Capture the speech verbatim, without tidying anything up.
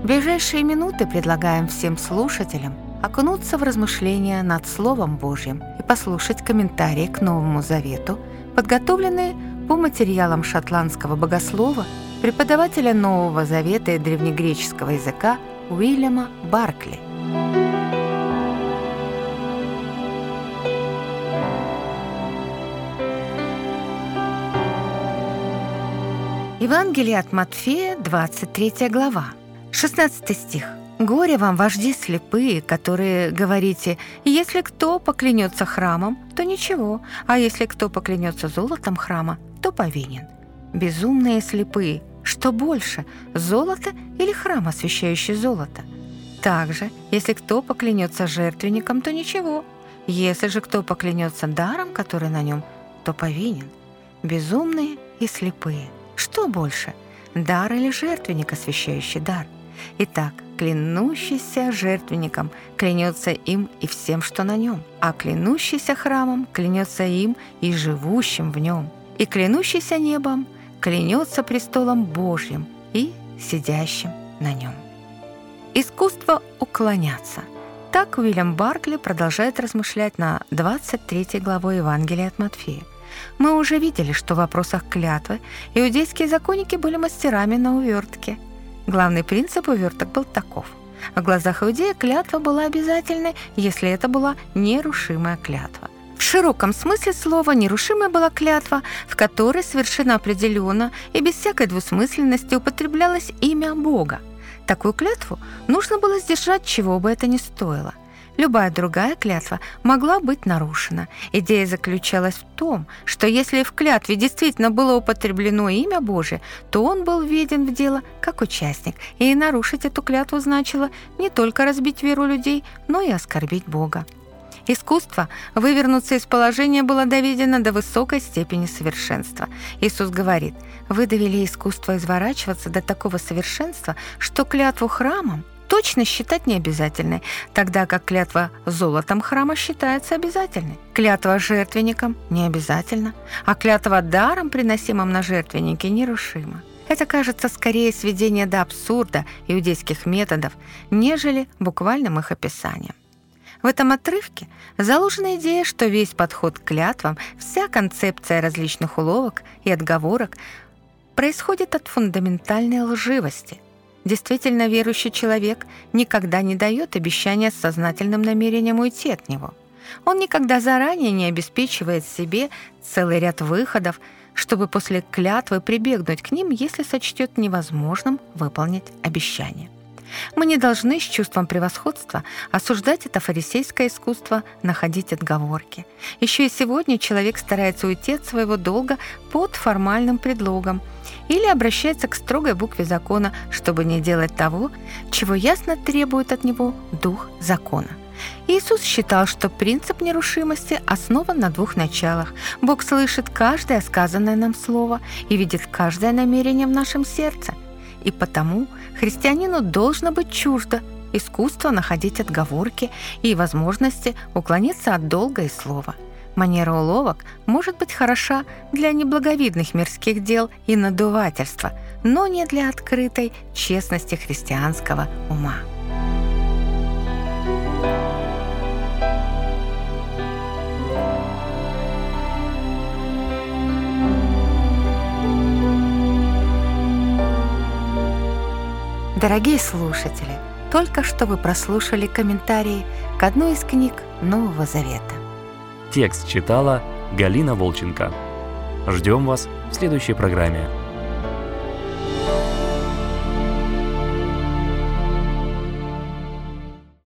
В ближайшие минуты предлагаем всем слушателям окунуться в размышления над Словом Божьим и послушать комментарии к Новому Завету, подготовленные по материалам шотландского богослова, преподавателя Нового Завета и древнегреческого языка Уильяма Баркли. Евангелие от Матфея, двадцать третья глава, шестнадцатый стих. «Горе вам, вожди слепые, которые говорите, если кто поклянется храмом, то ничего, а если кто поклянется золотом храма, то повинен. Безумные слепые, что больше, золото или храм, освящающий золото? Также, если кто поклянется жертвенником, то ничего, если же кто поклянется даром, который на нем, то повинен. Безумные и слепые, что больше, дар или жертвенник, освящающий дар? Итак, клянущийся жертвенником клянется им и всем, что на нем, а клянущийся храмом клянется им и живущим в нем, и клянущийся небом клянется престолом Божьим и сидящим на нем». Искусство уклоняться. Так Уильям Баркли продолжает размышлять на двадцать третьей главой Евангелия от Матфея. Мы уже видели, что в вопросах клятвы иудейские законники были мастерами на увертке. Главный принцип уверток был таков. В глазах иудея клятва была обязательной, если это была нерушимая клятва. В широком смысле слова нерушимая была клятва, в которой совершенно определенно и без всякой двусмысленности употреблялось имя Бога. Такую клятву нужно было сдержать, чего бы это ни стоило. Любая другая клятва могла быть нарушена. Идея заключалась в том, что если в клятве действительно было употреблено имя Божие, то он был введен в дело как участник, и нарушить эту клятву значило не только разбить веру людей, но и оскорбить Бога. Искусство вывернуться из положения было доведено до высокой степени совершенства. Иисус говорит: «Вы довели искусство изворачиваться до такого совершенства, что клятву храмом точно считать не обязательной, тогда как клятва золотом храма считается обязательной. Клятва жертвенником не обязательна, а клятва даром, приносимым на жертвеннике, нерушима». Это кажется скорее сведение до абсурда иудейских методов, нежели буквальным их описанием. В этом отрывке заложена идея, что весь подход к клятвам, вся концепция различных уловок и отговорок происходит от фундаментальной лживости. Действительно верующий человек никогда не дает обещания с сознательным намерением уйти от него. Он никогда заранее не обеспечивает себе целый ряд выходов, чтобы после клятвы прибегнуть к ним, если сочтет невозможным выполнить обещание. Мы не должны с чувством превосходства осуждать это фарисейское искусство находить отговорки. Еще и сегодня человек старается уйти от своего долга под формальным предлогом или обращается к строгой букве закона, чтобы не делать того, чего ясно требует от него дух закона. Иисус считал, что принцип нерушимости основан на двух началах. Бог слышит каждое сказанное нам слово и видит каждое намерение в нашем сердце. И потому христианину должно быть чуждо искусство находить отговорки и возможности уклониться от долга и слова. Манера уловок может быть хороша для неблаговидных мирских дел и надувательства, но не для открытой честности христианского ума. Дорогие слушатели, только что вы прослушали комментарии к одной из книг Нового Завета. Текст читала Галина Волченко. Ждем вас в следующей программе.